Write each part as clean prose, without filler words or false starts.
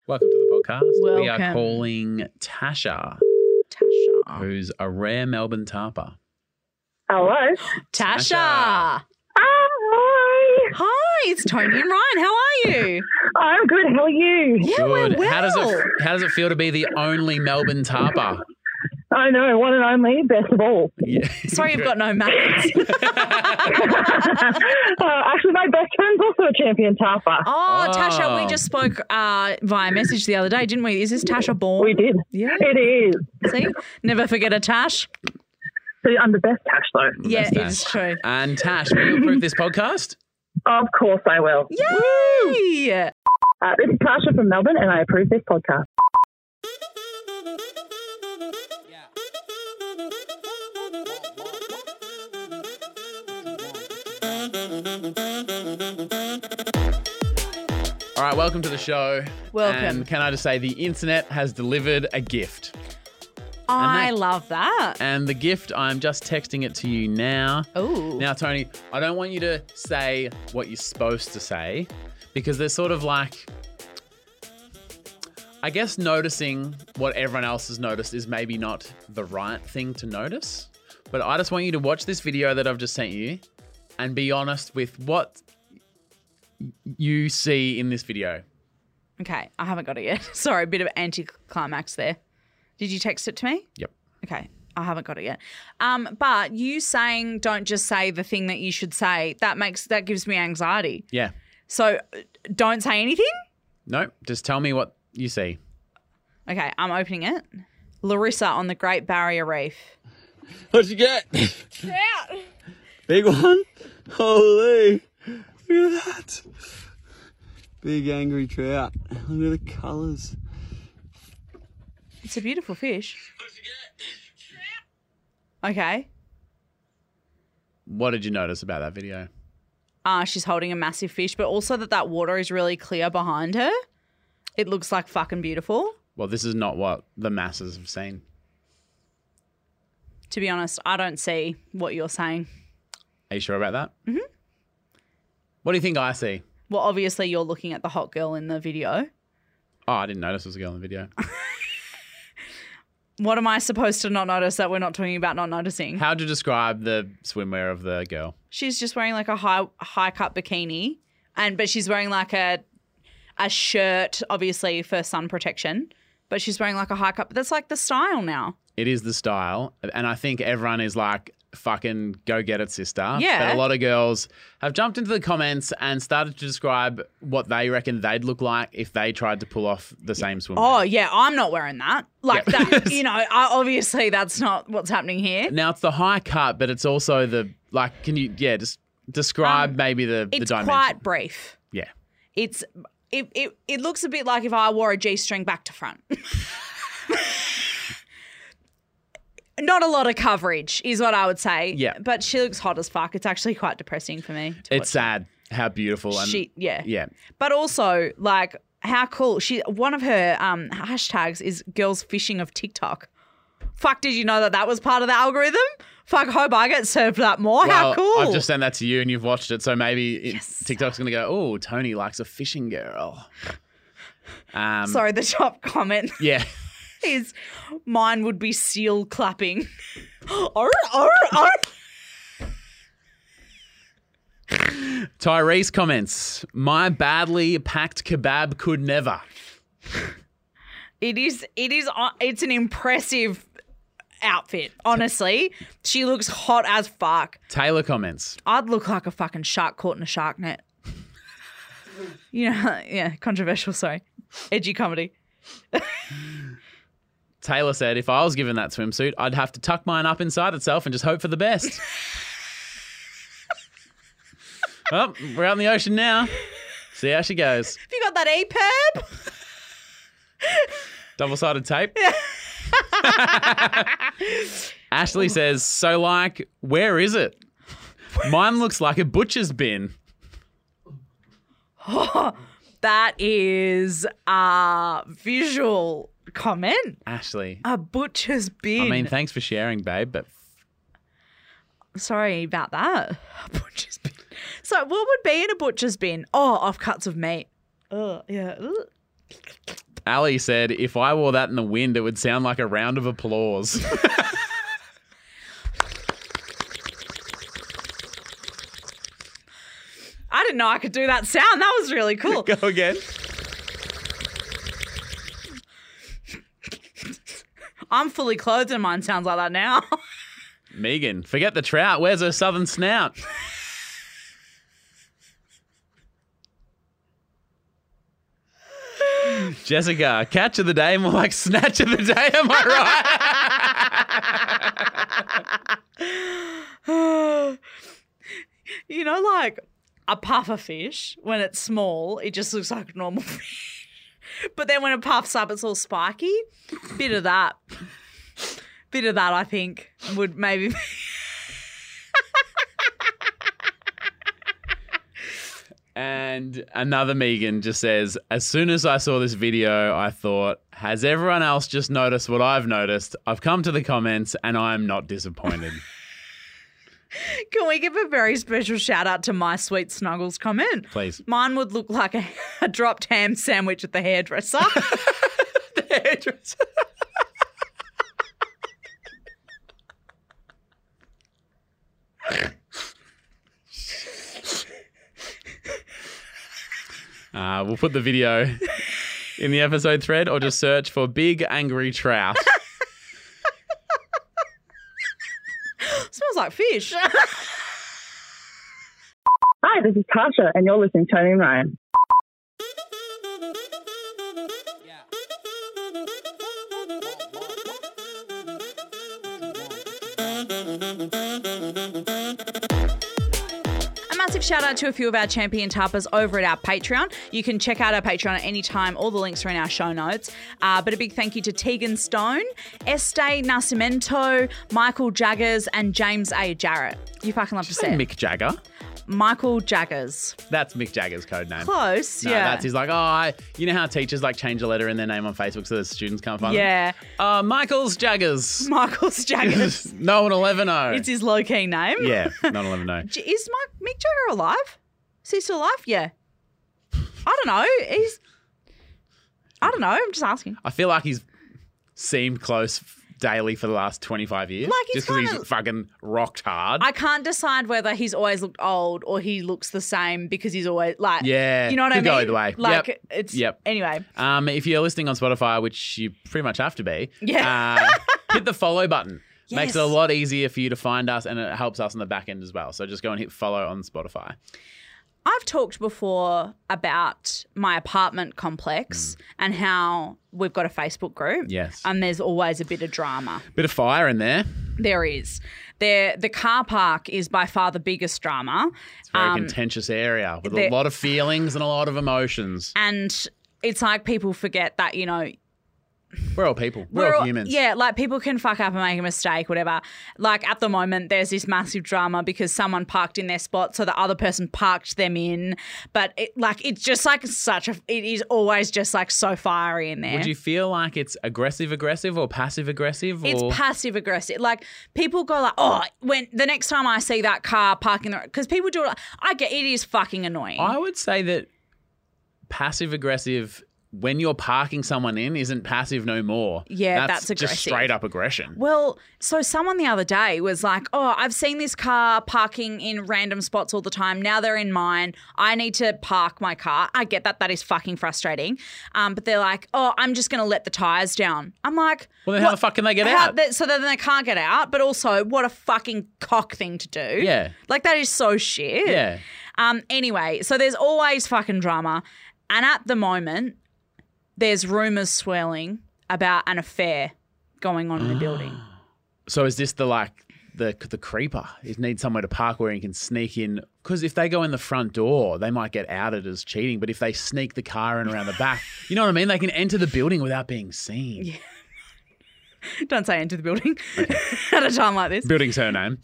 Welcome to the podcast. We are Welcome. calling Tasha, who's a rare Melbourne tarper. Hello. Tasha. Hi. Hi, it's Tony and Ryan. How are you? I'm good. How are you? Yeah, we're Good. well. How does it feel to be the only Melbourne tarper? I know, one and only, best of all. Yeah. Sorry you've got no mates. Actually, my best friend's also a champion tarper. Oh, Oh. Tasha, we just spoke via message the other day, didn't we? Is this Tasha Bourne? We did. Yeah. It is. See? Never forget a Tash. So I'm the best Tash, though. Yeah, That's it's true. And Tash, will you approve this podcast? Of course I will. Yay! This is Tasha from Melbourne, and I approve this podcast. All right, welcome to the show. Welcome. And can I just say the internet has delivered a gift. I that- love that. And the gift, I'm just texting it to you now. Oh. Now, Tony, I don't want you to say what you're supposed to say because there's sort of like, I guess noticing what everyone else has noticed is maybe not the right thing to notice. But I just want you to watch this video that I've just sent you and be honest with what you see in this video. Okay, I haven't got it yet. Sorry, a bit of anticlimax there. Did you text it to me? Yep. Okay, I haven't got it yet. But you saying don't just say the thing that you should say, that gives me anxiety. Yeah. So don't say anything? No, just tell me what you see. Okay, I'm opening it. Larissa on the Great Barrier Reef. What'd you get? Trout. Big one? Holy. Look at that. Big angry trout. Look at the colours. It's a beautiful fish. Okay. What did you notice about that video? She's holding a massive fish, but also that water is really clear behind her. It looks like fucking beautiful. Well, this is not what the masses have seen. To be honest, I don't see what you're saying. Are you sure about that? Mm-hmm. What do you think I see? Well, obviously you're looking at the hot girl in the video. Oh, I didn't notice there was a girl in the video. What am I supposed to not notice that we're not talking about not noticing? How'd you describe the swimwear of the girl? She's just wearing like a high cut bikini, but she's wearing like a shirt, obviously for sun protection. But she's wearing like a high cut. But that's like the style now. It is the style. And I think everyone is like, fucking go get it, sister. Yeah. But a lot of girls have jumped into the comments and started to describe what they reckon they'd look like if they tried to pull off the same swimwear. Oh, yeah, I'm not wearing that. Like Yeah. that, obviously that's not what's happening here. Now, it's the high cut, but it's also the, like, can you, just describe maybe the It's dimension? quite brief. Yeah. It looks a bit like if I wore a G-string back to front. Not a lot of coverage is what I would say. Yeah. But she looks hot as fuck. It's actually quite depressing for me to watch. It's sad how beautiful. And Yeah. Yeah. But also, like, how cool. One of her hashtags is girls fishing of TikTok. Fuck, did you know that was part of the algorithm? Fuck, hope I get served that more. How Well, cool. I've just sent that to you and you've watched it, so maybe Yes. TikTok's going to go, oh, Tony likes a fishing girl. Sorry, the top comment Yeah. is mine would be seal clapping. Arr, arr, arr. Tyrese comments, my badly packed kebab could never. It's an impressive outfit, honestly. She looks hot as fuck. Taylor comments, I'd look like a fucking shark caught in a shark net. Yeah, controversial, sorry. Edgy comedy. Taylor said, if I was given that swimsuit, I'd have to tuck mine up inside itself and just hope for the best. Well, we're out in the ocean now. See how she goes. Have you got that EPIRB? Double-sided tape. Ashley says, so like, where is it? Mine looks like a butcher's bin. That is a visual comment. Ashley. A butcher's bin. I mean, thanks for sharing, babe, but Sorry about that. A butcher's bin. So what would be in a butcher's bin? Oh, offcuts of meat. Oh, yeah. Ugh. Ali said, if I wore that in the wind, it would sound like a round of applause. I didn't know I could do that sound. That was really cool. Go again. I'm fully clothed and mine sounds like that now. Megan, forget the trout. Where's her southern snout? Jessica, catch of the day, more like snatch of the day. Am I right? You know, like a puffer fish, when it's small, it just looks like a normal fish. But then when it puffs up, it's all spiky. Bit of that, I think, would maybe be. And another Megan just says, as soon as I saw this video, I thought, has everyone else just noticed what I've noticed? I've come to the comments and I'm not disappointed. Can we give a very special shout out to My Sweet Snuggles comment? Please. Mine would look like a dropped ham sandwich at the hairdresser. The hairdresser. We'll put the video in the episode thread or just search for Big Angry Trout. Smells like fish. Hi, this is Tasha, and you're listening to Tony and Ryan. Massive shout out to a few of our champion tappers over at our Patreon. You can check out our Patreon at any time. All the links are in our show notes. But a big thank you to Tegan Stone, Este Nascimento, Michael Jaggers, and James A. Jarrett. You fucking love to see it. Mick Jagger. Michael Jaggers. That's Mick Jagger's code name. Close, No, yeah. that's his like, you know how teachers like change a letter in their name on Facebook so the students can't find Yeah. them? Michael's Jaggers. Michael's Jaggers. No one will ever know. It's his low-key name. Yeah, no one will ever know. Is Mick Jagger alive? Is he still alive? Yeah. I don't know. I don't know. I'm just asking. I feel like he's seemed close daily for the last 25 years. Like, he's just because kinda- he's fucking rocked hard. I can't decide whether he's always looked old or he looks the same because he's always like, Yeah, you know what I could mean? go either way. Like, Yep. it's, Yep. anyway. If you're listening on Spotify, which you pretty much have to be, Yeah. hit the follow button. Makes it a Yes. lot easier for you to find us, and it helps us on the back end as well. So just go and hit follow on Spotify. I've talked before about my apartment complex and how we've got a Facebook group. Yes. And there's always a bit of drama. Bit of fire in there. There is. The car park is by far the biggest drama. It's a very contentious area with a there- lot of feelings and a lot of emotions. And it's like people forget that, you know, We're all people. We're all humans. Yeah, like people can fuck up and make a mistake, whatever. Like at the moment, there's this massive drama because someone parked in their spot, so the other person parked them in. But it's just like it is always just like so fiery in there. Would you feel like it's aggressive or passive aggressive? It's passive aggressive. Like people go like, when the next time I see that car parking, because people do it. I get it is fucking annoying. I would say that passive aggressive. When you're parking someone in, isn't passive no more. Yeah, that's just aggressive. straight up aggression. Well, so someone the other day was like, I've seen this car parking in random spots all the time. Now they're in mine. I need to park my car. I get that. That is fucking frustrating. But they're like, I'm just going to let the tyres down. I'm like, Well, then how the fuck can they get out? So then they can't get out. But also, what a fucking cock thing to do. Yeah. Like, that is so shit. Yeah. Anyway, so there's always fucking drama. And at the moment, there's rumours swirling about an affair going on in the building. So is this the creeper? He needs somewhere to park where he can sneak in. Because if they go in the front door, they might get outed as cheating. But if they sneak the car in around the back, you know what I mean? They can enter the building without being seen. Yeah. Don't say enter the building at a time like this. Building's her name.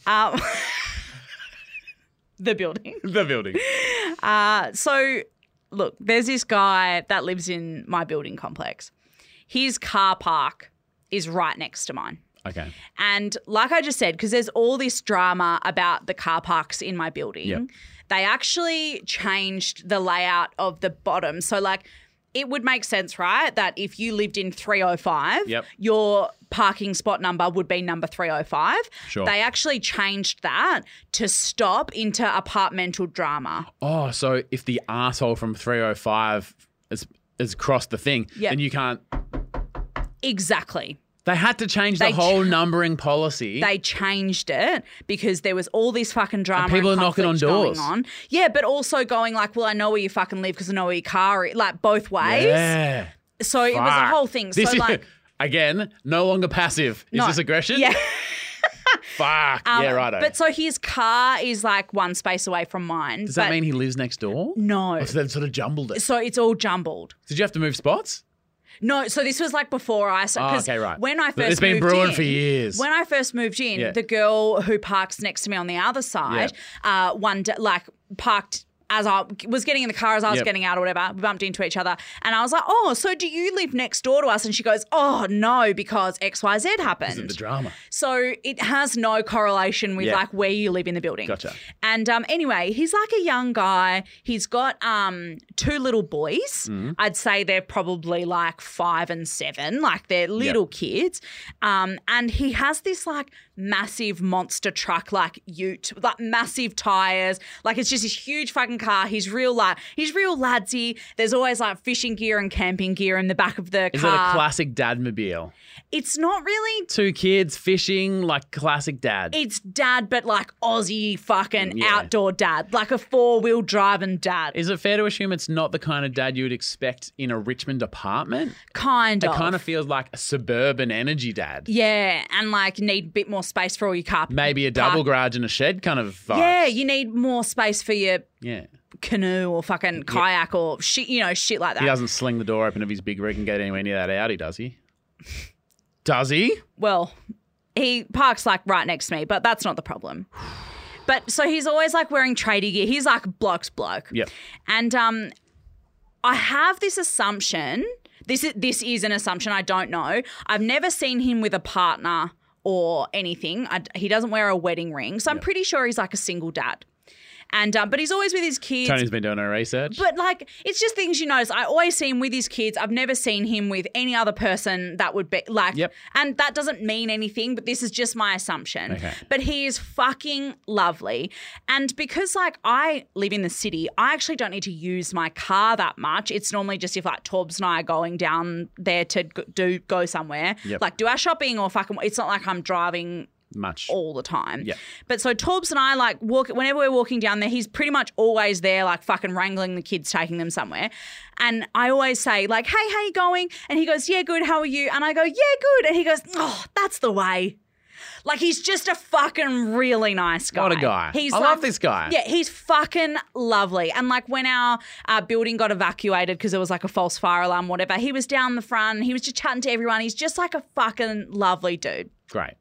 The building. The building. So, look, there's this guy that lives in my building complex. His car park is right next to mine. Okay. And like I just said, because there's all this drama about the car parks in my building, Yep. they actually changed the layout of the bottom. So, like, it would make sense, right, that if you lived in 305, Yep. your parking spot number would be number 305. Sure. They actually changed that to stop into apartmental drama. Oh, so if the asshole from 305 has crossed the thing, Yep. then you can't. Exactly. They had to change the They whole ch- numbering policy. They changed it because there was all this fucking drama And people are knocking on conflict doors. going on. Yeah, but also going like, well, I know where you fucking live because I know where your car is, like both ways. Yeah. So it was a Fuck. whole thing. This So is, like, again, no longer passive. Is no. this aggression? Yeah. Fuck. Yeah, righto. But so his car is like one space away from mine. Does that mean he lives next door? No. Oh, so they've sort of jumbled it. So it's all jumbled. Did you have to move spots? No, so this was like before I started. Oh, okay, right. When I first It's been moved brewing in, for years. When I first moved in, Yeah. the girl who parks next to me on the other side, one day, like parked as I was getting in the car as I was Yep. getting out or whatever, we bumped into each other. And I was like, oh, so do you live next door to us? And she goes, oh, no, because XYZ Is it happened. the drama? So it has no correlation with Yeah. like where you live in the building. Gotcha. And anyway, he's like a young guy. He's got 2 little boys. Mm-hmm. I'd say they're probably like 5 and 7, like they're little kids. And he has this like massive monster truck, like ute, like massive tires. Like it's just this huge fucking car. He's real ladsy. There's always like fishing gear and camping gear in the back of the Is car. it a classic dadmobile? It's not really. 2 kids fishing, like classic dad. It's dad, but like Aussie fucking Yeah. outdoor dad, like a 4-wheel driving dad. Is it fair to assume it's not the kind of dad you would expect in a Richmond apartment? Kind It of. kind of feels like a suburban energy dad. Yeah, and like need a bit more space for all your car. Maybe a double garage and a shed kind of vibe. Yeah, you need more space for your Yeah. canoe or fucking kayak or shit, shit like that. He doesn't sling the door open of his big rig and get anywhere near that Audi, does he? Does he? Well, he parks like right next to me, but that's not the problem. But so he's always like wearing tradie gear. He's like bloke's bloke. Yep. And I have this assumption. This is an assumption. I don't know. I've never seen him with a partner or anything. He doesn't wear a wedding ring, so I'm pretty sure he's like a single dad. And but he's always with his kids. Tony's been doing her research. But like, it's just things you notice. I always see him with his kids. I've never seen him with any other person that would be like, Yep. and that doesn't mean anything, but this is just my assumption. Okay. But he is fucking lovely. And because like I live in the city, I actually don't need to use my car that much. It's normally just if like Torbs and I are going down there to go somewhere, Yep. like do our shopping or fucking, it's not like I'm driving Much. all the time. Yeah. But so Torbs and I like walk whenever we're walking down there, he's pretty much always there, like fucking wrangling the kids, taking them somewhere. And I always say, like, hey, how you going? And he goes, yeah, good, how are you? And I go, yeah, good. And he goes, oh, that's the way. Like he's just a fucking really nice guy. What a guy. He's I like, love this guy. Yeah, he's fucking lovely. And like when our building got evacuated because there was like a false fire alarm, whatever, he was down the front. He was just chatting to everyone. He's just like a fucking lovely dude. Great.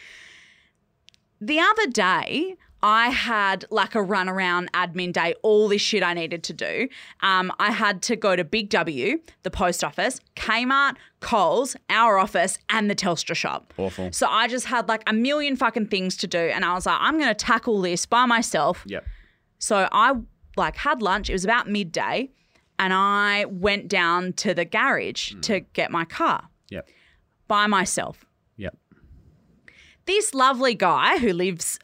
The other day, I had like a run around admin day, all this shit I needed to do. I had to go to Big W, the post office, Kmart, Coles, our office, and the Telstra shop. Awful. So I just had like a million fucking things to do. And I was like, I'm going to tackle this by myself. Yep. So I like had lunch. It was about midday. And I went down to the garage to get my car Yep. by myself. Yep. This lovely guy who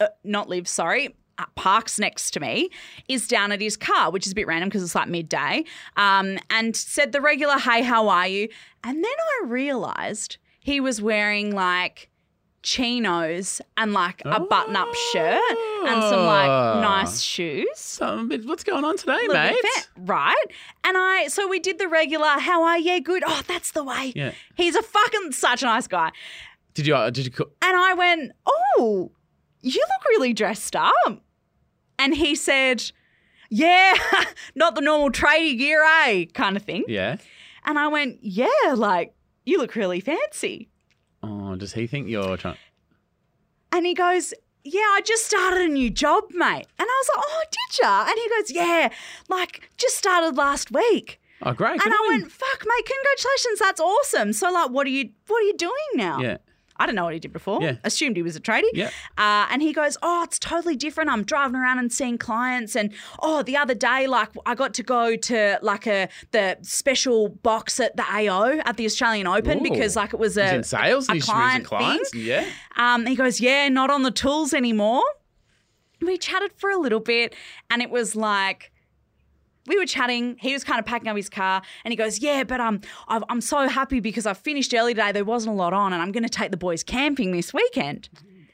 parks next to me is down at his car, which is a bit random because it's like midday, and said the regular, hey, how are you? And then I realised he was wearing like chinos and like a button-up shirt and some like nice shoes. What's going on today, Little mate? bit, right? And so we did the regular, how are you? Good. Oh, that's the way. Yeah. He's a fucking such a nice guy. Did you And I went, oh, you look really dressed up. And he said, yeah, not the normal tradie gear, eh? Kind of thing. Yeah. And I went, yeah, like, you look really fancy. Oh, does he think you're trying? And he goes, yeah, I just started a new job, mate. And I was like, oh, did ya? And he goes, yeah, like, just started last week. Oh, great. And I went, fuck, mate, congratulations, that's awesome. So, like, what are you doing now? Yeah. I didn't know what he did before. Yeah. Assumed he was a tradie. Yeah. And he goes, oh, it's totally different. I'm driving around and seeing clients. And, the other day, like, I got to go to, like, the special box at the AO at the Australian Open Ooh. because, like, it was He's in sales a and he's client clients. thing. Yeah. He goes, yeah, not on the tools anymore. We chatted for a little bit and it was like, we were chatting. He was kind of packing up his car and he goes, yeah, but I'm so happy because I finished early today. There wasn't a lot on and I'm going to take the boys camping this weekend.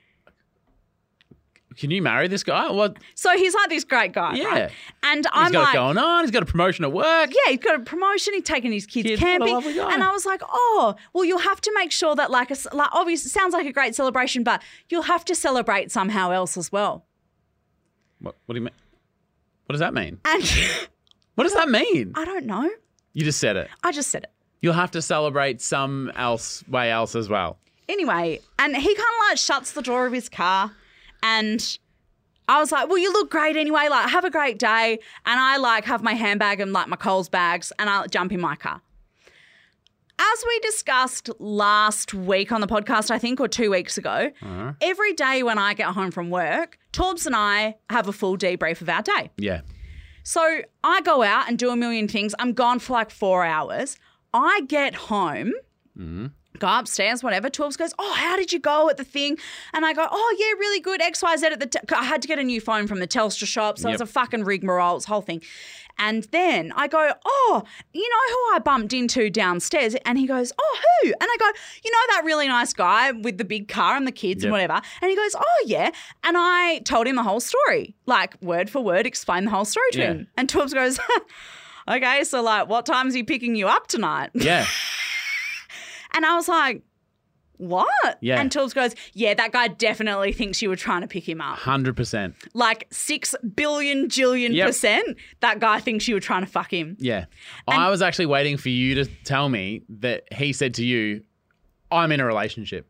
Can you marry this guy? What? So he's like this great guy, Yeah. right? And He's I'm got like, it going on. He's got a promotion at work. yeah, he's got a promotion. He's taking his kids What a camping. lovely guy. And I was like, oh, well, you'll have to make sure that like obviously it sounds like a great celebration, but you'll have to celebrate somehow else as well. What do you mean? What does that mean? And What does that mean? I don't know. You just said it. I just said it. You'll have to celebrate some way else as well. Anyway, and he kind of like shuts the door of his car and I was like, well, you look great anyway. Like, have a great day. And I like have my handbag and like my Coles bags and I jump in my car. As we discussed last week on the podcast, I think, or 2 weeks ago, every day when I get home from work, Torbs and I have a full debrief of our day. Yeah. So I go out and do a million things. I'm gone for like 4 hours. I get home, go upstairs, whatever. Torbs goes, oh, how did you go at the thing? And I go, oh, yeah, really good. XYZ at the I had to get a new phone from the Telstra shop, so it was a fucking rigmarole, it's whole thing. And then I go, oh, you know who I bumped into downstairs? And he goes, oh, who? And I go, you know that really nice guy with the big car and the kids and whatever? And he goes, oh, yeah. And I told him the whole story, like word for word, explained the whole story to him. And Torbs goes, okay, so like what time's he picking you up tonight? Yeah. And I was like, what? Yeah. And Torbs goes, yeah, that guy definitely thinks you were trying to pick him up. 100%. Like 6 billion jillion %, that guy thinks you were trying to fuck him. Yeah. I was actually waiting for you to tell me that he said to you, I'm in a relationship.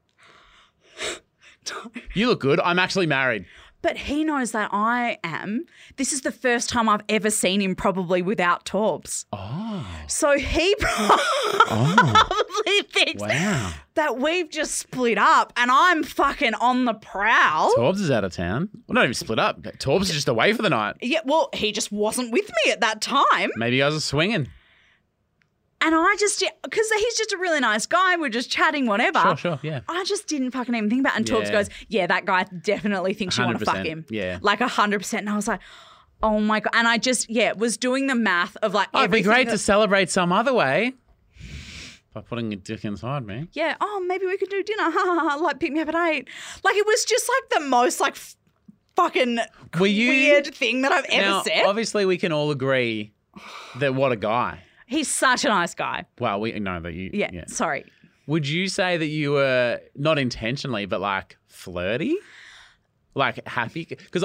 You look good. I'm actually married. But he knows that I am. This is the first time I've ever seen him probably without Torbs. Oh. So he probably thinks that we've just split up and I'm fucking on the prowl. Torbs is out of town. Well, not even split up. Torbs is just away for the night. Yeah, well, he just wasn't with me at that time. Maybe you guys are swinging. And I just, because he's just a really nice guy, we're just chatting, whatever. Sure, yeah. I just didn't fucking even think about it. And Torbs goes, yeah, that guy definitely thinks you want to fuck him. Yeah. Like 100%. And I was like, oh my God. And I just, was doing the math of like It'd be everything. great to celebrate some other way. By putting a dick inside me. Yeah. Oh, maybe we could do dinner. Like pick me up at 8. Like it was just like the most like fucking weird thing that I've ever said. Obviously we can all agree that what a guy. He's such a nice guy. Well, we know that you. Yeah. Sorry. Would you say that you were not intentionally, but like flirty, like happy? Because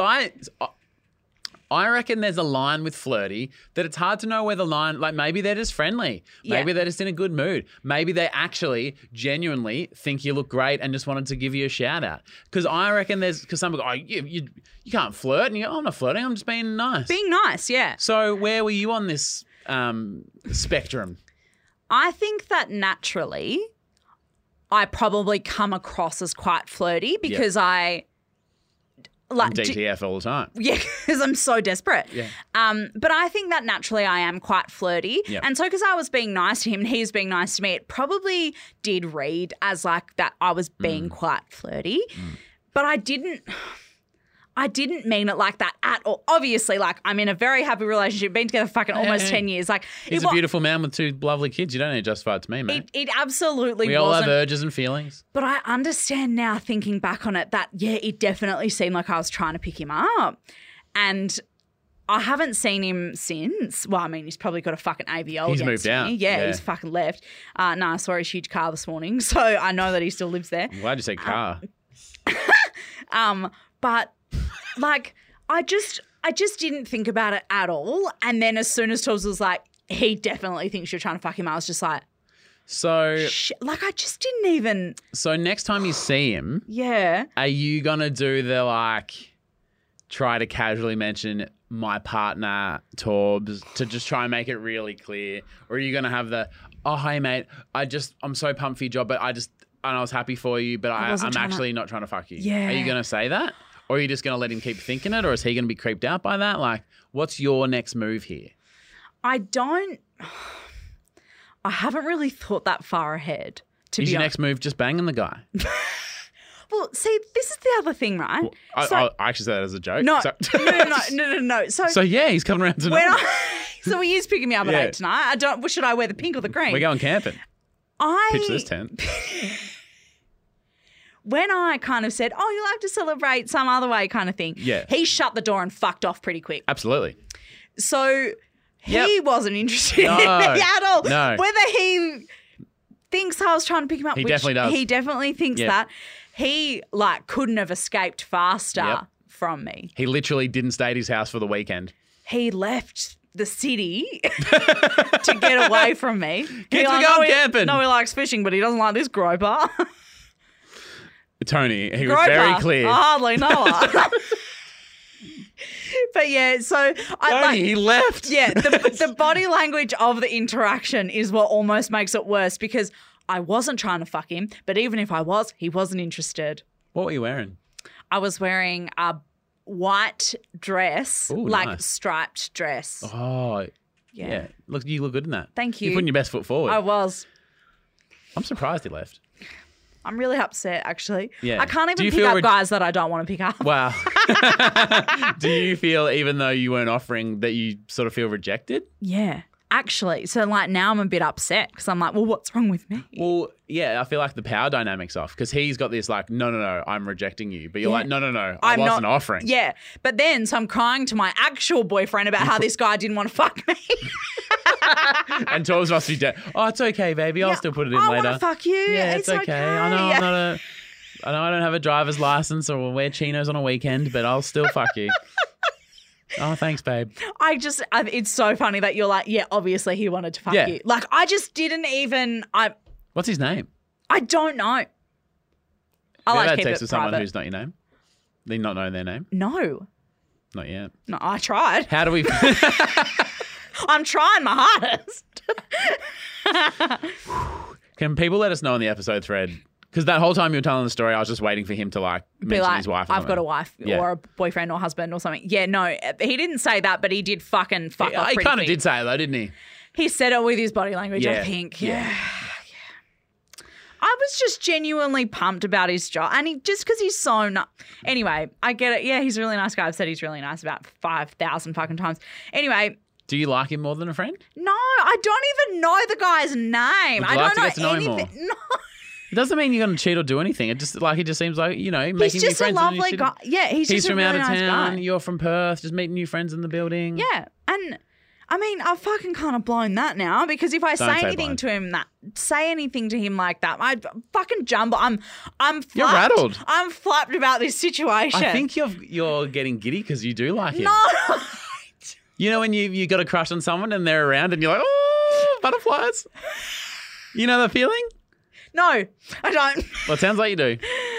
I reckon there's a line with flirty that it's hard to know where the line. Like maybe they're just friendly, maybe they're just in a good mood, maybe they actually genuinely think you look great and just wanted to give you a shout out. Because I reckon because some people go, you can't flirt, and you go, oh, I'm not flirting, I'm just being nice. Being nice, yeah. So where were you on this spectrum? I think that naturally I probably come across as quite flirty because I like DTF all the time. Yeah, because I'm so desperate. Yeah. But I think that naturally I am quite flirty. Yeah. And so because I was being nice to him and he was being nice to me, it probably did read as like that I was being quite flirty. But I didn't mean it like that at all. Obviously, like, I'm in a very happy relationship, been together fucking almost 10 years. Like, He's a beautiful man with 2 lovely kids. You don't need to justify it to me, mate. It absolutely We all wasn't. have urges and feelings. But I understand now, thinking back on it, that, it definitely seemed like I was trying to pick him up. And I haven't seen him since. Well, I mean, he's probably got a fucking AVO He's against moved out. me. Yeah, Yeah. he's fucking left. No, I saw his huge car this morning, so I know that he still lives there. Why'd you say car? But like, I just didn't think about it at all. And then as soon as Torbs was like, he definitely thinks you're trying to fuck him, I was just like, So like, I just didn't even. So next time you see him, Yeah. are you going to do the try to casually mention my partner, Torbs, to just try and make it really clear? Or are you going to have the, oh, hey, mate, I'm so pumped for your job, but and I was happy for you, but I'm wasn't trying actually not trying to fuck you. Yeah. Are you going to say that? Or are you just going to let him keep thinking it? Or is he going to be creeped out by that? Like, what's your next move here? I haven't really thought that far ahead, to Is be your honest. next move just banging the guy? Well, see, this is the other thing, right? I actually said that as a joke. No, So, no. so yeah, he's coming around tonight. So he is picking me up at 8 tonight. Should I wear the pink or the green? We're going camping. Pitch this tent. When I kind of said, oh, you'll have to celebrate some other way kind of thing, Yeah. he shut the door and fucked off pretty quick. Absolutely. So Yep. he wasn't interested No. in me at all. No. Whether he thinks I was trying to pick him up, He which definitely does. He definitely thinks Yep. that. He couldn't have escaped faster Yep. from me. He literally didn't stay at his house for the weekend. He left the city to get away from me. Kids, we're going camping. No, he likes fishing, but he doesn't like this groper. Tony, he was Groper. very clear. I hardly know her. But yeah, so Tony, he left. Yeah, the body language of the interaction is what almost makes it worse because I wasn't trying to fuck him, but even if I was, he wasn't interested. What were you wearing? I was wearing a white dress, Ooh, like nice. striped dress. Oh, yeah. Look, you look good in that. Thank you. You're putting your best foot forward. I was. I'm surprised he left. I'm really upset, actually. Yeah. I can't Do even you pick feel up guys that I don't want to pick up. Wow. Do you feel, even though you weren't offering, that you sort of feel rejected? Yeah, actually. So now I'm a bit upset because I'm like, well, what's wrong with me? Well, yeah, I feel like the power dynamic's off because he's got this like, no, I'm rejecting you. But you're Yeah. like, no, I wasn't offering. Yeah, but then so I'm crying to my actual boyfriend about how this guy didn't want to fuck me. And Torbs must be dead. Oh, it's okay, baby. I'll still put it in I later. want to fuck you. Yeah, it's okay. I know Yeah. I know I don't have a driver's license or wear chinos on a weekend, but I'll still fuck you. Oh, thanks, babe. It's so funny that you're like, yeah, obviously he wanted to fuck Yeah. you. Like, I just didn't even, What's his name? I don't know. I Have you like ever to had keep sex it with someone private. who's not your name? They not know their name? No, Not yet. I tried. How do we... I'm trying my hardest. Can people let us know on the episode thread? Because that whole time you were telling the story, I was just waiting for him to like Be mention like, his wife. I've got a wife Yeah. or a boyfriend or husband or something. Yeah, no, he didn't say that, but he did fucking fuck off He pretty kind of quick. did say it though, didn't he? He said it with his body language, I Yeah. think. Yeah. Yeah. I was just genuinely pumped about his job. And just because he's so Anyway, I get it. Yeah, he's a really nice guy. I've said he's really nice about 5,000 fucking times. Anyway, Do you like him more than a friend? no, I don't even know the guy's name. Would I you like don't to know get to know him anything. more? No. It doesn't mean you're going to cheat or do anything. It just seems like, you know, making He's new just a friends. and lovely you guy. Yeah, he's just from a out really of nice town. guy. You're from Perth. Just meeting new friends in the building. Yeah, and I mean, I've fucking kind of blown that now because if I Don't say say anything blown. say anything to him like that, I fucking jumble. I'm flapped. You're rattled. I'm flapped about this situation. I think you're getting giddy because you do like him. no. You know when you got a crush on someone and they're around and you're like, oh, butterflies. You know the feeling? No, I don't. Well, it sounds like you do.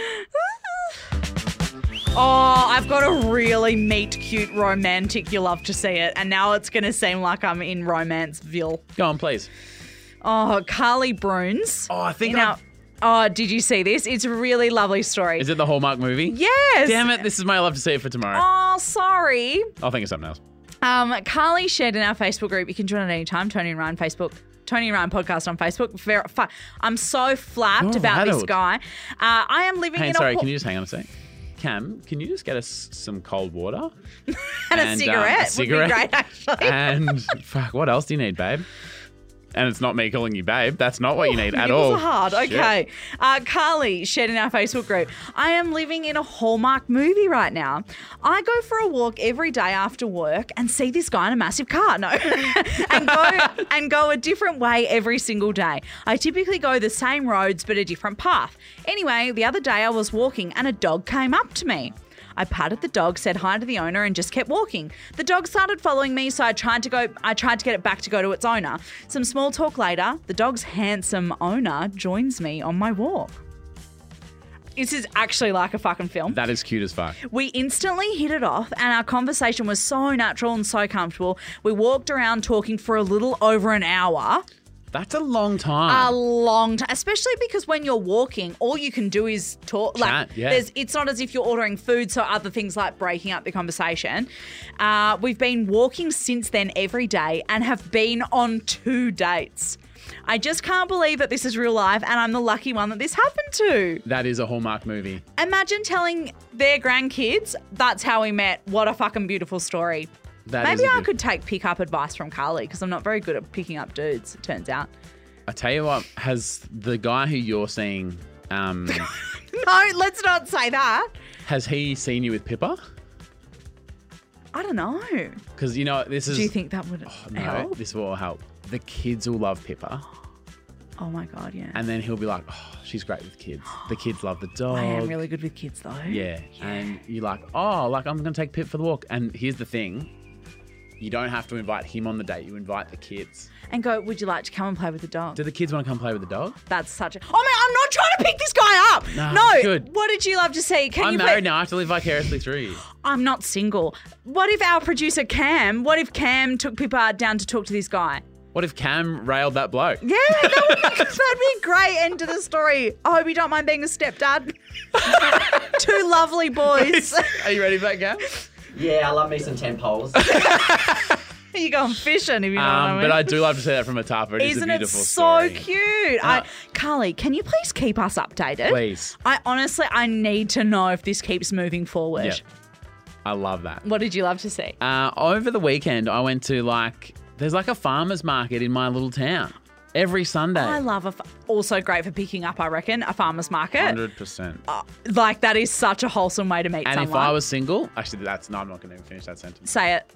Oh, I've got a really meet cute romantic. You'll love to see it. And now it's going to seem like I'm in Romanceville. Go on, please. Oh, Carly Bruns. Oh, I think You know, oh, did you see this? It's a really lovely story. Is it the Hallmark movie? Yes. Damn it, this is my love to see it for tomorrow. Oh, sorry. I'll think of something else. Carly shared in our Facebook group. You can join at any time. Tony and Ryan Facebook. Tony and Ryan podcast on Facebook. I'm so flapped You're about this rattled. guy. I am living Hey, in sorry, can you just hang on a sec? Cam, can you just get us some cold water? and a cigarette. Would be great, actually. And fuck, what else do you need, babe? And it's not me calling you babe. That's not what you need at Nipples all. are hard. Shit. Okay. Carly shared in our Facebook group. I am living in a Hallmark movie right now. I go for a walk every day after work and see this guy in a massive car. No. and go a different way every single day. I typically go the same roads but a different path. Anyway, the other day I was walking and a dog came up to me. I patted the dog, said hi to the owner, and just kept walking. The dog started following me, so I tried to get it back to go to its owner. Some small talk later, the dog's handsome owner joins me on my walk. This is actually like a fucking film. That is cute as fuck. We instantly hit it off and our conversation was so natural and so comfortable. We walked around talking for a little over an hour. That's a long A time. long time, especially because when you're walking, all you can do is talk. Chat, yeah. It's not as if you're ordering food, so other things like breaking up the conversation. We've been walking since then every day and have been on 2 dates. I just can't believe that this is real life and I'm the lucky one that this happened to. That is a Hallmark movie. Imagine telling their grandkids, that's how we met. What a fucking beautiful story. Maybe I could take pick-up advice from Carly because I'm not very good at picking up dudes, it turns out. I tell you what, has the guy who you're seeing, No, let's not say that. has he seen you with Pippa? I don't know. Because, this is... Do you think that would No, help? this will help. The kids will love Pippa. Oh my God, yeah. And then he'll be like, oh, she's great with kids. The kids love the dog. I am really good with kids though. Yeah. And you're like, I'm going to take Pip for the walk. And here's the thing. You don't have to invite him on the date. You invite the kids. And go, would you like to come and play with the dog? Do the kids want to come play with the dog? That's such a... Oh man, I'm not trying to pick this guy up. No, good. What did you love to see? I'm married now. I have to live vicariously through you. I'm not single. What if our producer Cam took Pippa down to talk to this guy? What if Cam railed that bloke? Yeah, that'd be a great end to the story. I hope you don't mind being a stepdad. 2 lovely boys. Are you ready for that, Cam? Yeah, I love me some 10 poles. You going fishing if you know what I mean. But I do love to see that from a tapa. It is a Isn't beautiful it story. so cute? Carly, can you please keep us updated? Please. I need to know if this keeps moving forward. Yeah. I love that. What did you love to see? Over the weekend, I went to there's a farmer's market in my little town every Sunday. I love also great for picking up, I reckon, a farmer's market. 100%. That is such a wholesome way to meet And someone. if I was single, actually, I'm not going to even finish that sentence. Say it.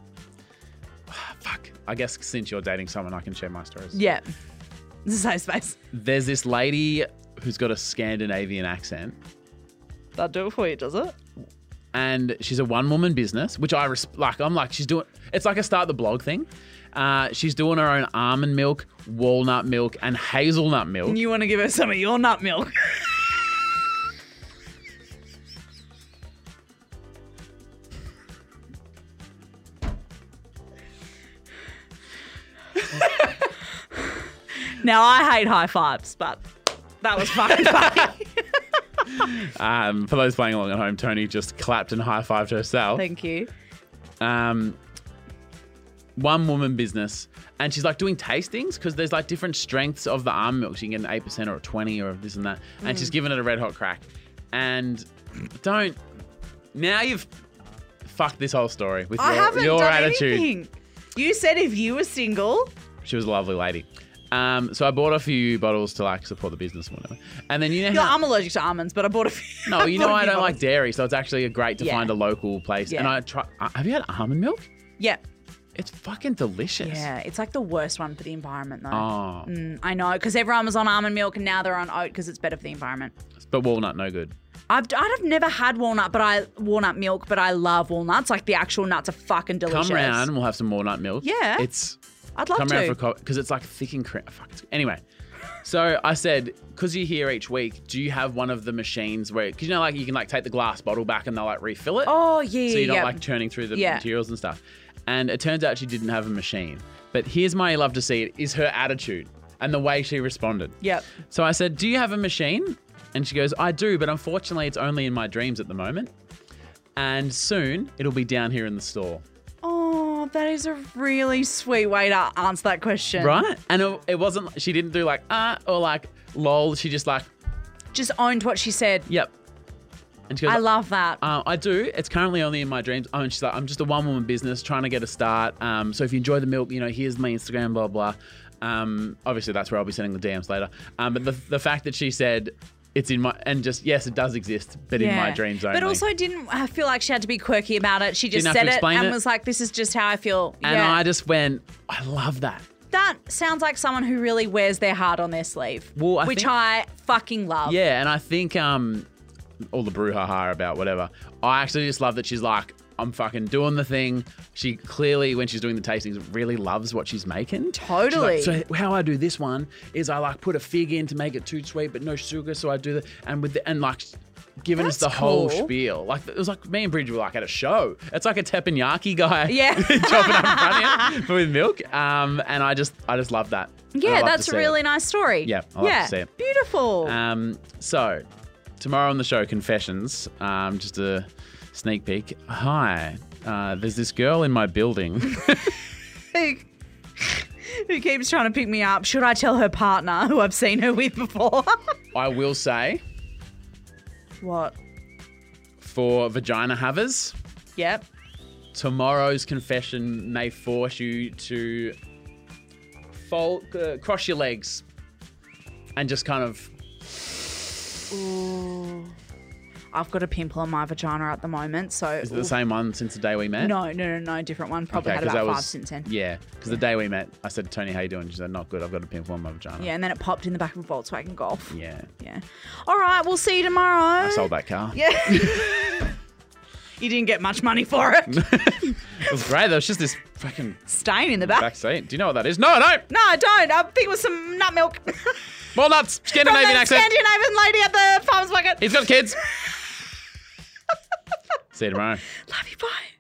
Fuck. I guess since you're dating someone, I can share my stories. Yeah. This is safe space. There's this lady who's got a Scandinavian accent. That'll do it for you, does it? And she's a one-woman business, which I'm like, she's doing, it's like a start the blog thing. She's doing her own almond milk, walnut milk, and hazelnut milk. And you want to give her some of your nut milk. Now, I hate high fives, but that was fucking funny. For those playing along at home, Tony just clapped and high-fived herself. Thank you. One-woman business. And she's doing tastings because there's different strengths of the almond milk. So you can get an 8% or a 20 or this and that. And she's giving it a red hot crack. And now you've fucked this whole story with I haven't your done attitude. anything. You said if you were single. She was a lovely lady. So I bought a few bottles to support the business or whatever. And then I'm allergic to almonds, but I bought a few. No, I don't like dairy, so it's actually great to find a local place. Yeah. And I try. Have you had almond milk? Yeah. It's fucking delicious. Yeah, it's the worst one for the environment, though. Oh. I know, because everyone was on almond milk and now they're on oat because it's better for the environment. But walnut, no good. I've never had walnut milk, but I love walnuts. The actual nuts are fucking delicious. Come round and we'll have some walnut milk. Yeah. I'd love come to. round for because it's thick and cream. Anyway, so I said, because you're here each week, do you have one of the machines where, because you can take the glass bottle back and they'll refill it. Oh yeah. So you're not churning through the materials and stuff. And it turns out she didn't have a machine. But here's my love to see it is her attitude and the way she responded. Yep. So I said, do you have a machine? And she goes, I do, but unfortunately it's only in my dreams at the moment. And soon it'll be down here in the store. Oh, that is a really sweet way to answer that question. Right? And it wasn't, she didn't do or lol. She just just owned what she said. Yep. And she goes, I love that. I do. It's currently only in my dreams. And she's like, I'm just a one-woman business trying to get a start. So if you enjoy the milk, here's my Instagram, blah, blah. Obviously, that's where I'll be sending the DMs later. But the fact that she said it's in my, and just, yes, it does exist, but in my dreams only. But also didn't feel like she had to be quirky about it. She just Didn't have said to it explain and it. was like, this is just how I feel. And I just went, I love that. That sounds like someone who really wears their heart on their sleeve, Well, which I fucking love. Yeah, and I think all the brouhaha about whatever, I actually just love that she's like, I'm fucking doing the thing. She clearly, when she's doing the tastings, really loves what she's making. Totally. She's like, so how I do this one is I put a fig in to make it too sweet, but no sugar. So I do giving us the That's whole cool. spiel. Like it was like me and Bridge were like at a show. It's like a teppanyaki guy, Yeah. chopping up in front of you with milk. And I just love that. And I Yeah, love to that's a see really it. nice story. Yeah, I love to see it. Beautiful. So tomorrow on the show, confessions. Just a sneak peek. Hi, there's this girl in my building. Who keeps trying to pick me up? Should I tell her partner who I've seen her with before? I will say, What? for vagina havers, Yep. tomorrow's confession may force you to cross your legs and just kind of. Ooh. I've got a pimple on my vagina at the moment, so. Is it the same one since the day we met? No, different one. Probably had 'cause about that 5 since then. Yeah, because the day we met, I said, Tony, how you doing? She said, not good. I've got a pimple on my vagina. Yeah, and then it popped in the back of a Volkswagen Golf. Yeah. Yeah. All right, we'll see you tomorrow. I sold that car. Yeah. You didn't get much money for it. It was great. There was just this fucking Stain in the back. back seat. Do you know what that is? No, I don't. No, I don't. I think it was some nut milk. Walnuts. From Scandinavian the accent. Scandinavian lady at the farmer's market. He's got kids. See you tomorrow. Love you, bye.